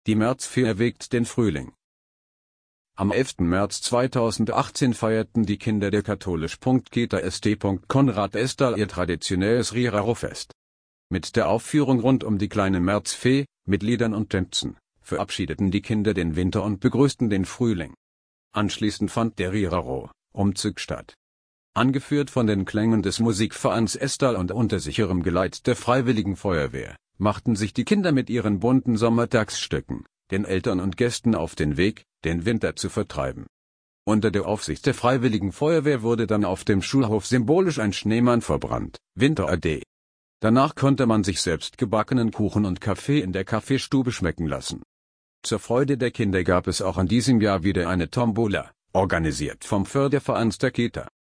Die Märzfee erweckt den Frühling. Am 11. März 2018 feierten die Kinder der katholisch.kita St. Konrad Estal ihr traditionelles Riraro-Fest. Mit der Aufführung rund um die kleine Märzfee, mit Liedern und Tänzen, verabschiedeten die Kinder den Winter und begrüßten den Frühling. Anschließend fand der Riraro-Umzug statt. Angeführt von den Klängen des Musikvereins Estal und unter sicherem Geleit der Freiwilligen Feuerwehr, machten sich die Kinder mit ihren bunten Sommertagsstücken, den Eltern und Gästen auf den Weg, den Winter zu vertreiben. Unter der Aufsicht der Freiwilligen Feuerwehr wurde dann auf dem Schulhof symbolisch ein Schneemann verbrannt, Winterade. Danach konnte man sich selbst gebackenen Kuchen und Kaffee in der Kaffeestube schmecken lassen. Zur Freude der Kinder gab es auch an diesem Jahr wieder eine Tombola, organisiert vom Förderverein der Kita.